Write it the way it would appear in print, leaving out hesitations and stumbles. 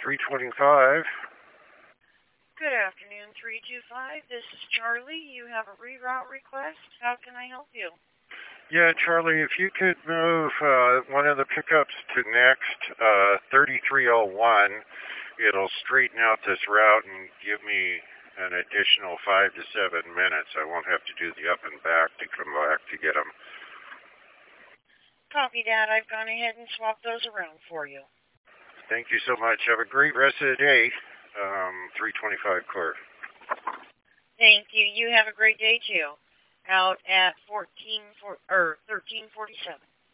325. Good afternoon, 325. This is Charlie. You have a reroute request. How can I help you? Yeah, Charlie, if you could move one of the pickups to next 3301, it'll straighten out this route and give me an additional 5 to 7 minutes. I won't have to do the up and back to come back to get them. Copy that. I've gone ahead and swapped those around for you. Thank you so much. Have a great rest of the day, 325 Court. Thank you. You have a great day, too. Out at 1347.